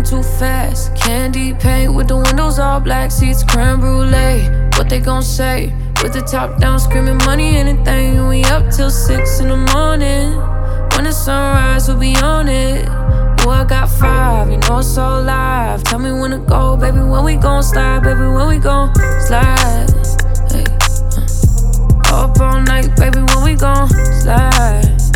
moving too fast. Candy paint with the windows all black, seats creme brulee. What they gon' say? With the top down, screaming money, anything. We up till 6 in the morning. When the sunrise, we'll be on it. Oh, I got 5, you know it's so live. Tell me when to go, baby, when we gon' slide. Baby, when we gon' slide. Hey, up all night, baby, when we gon' slide.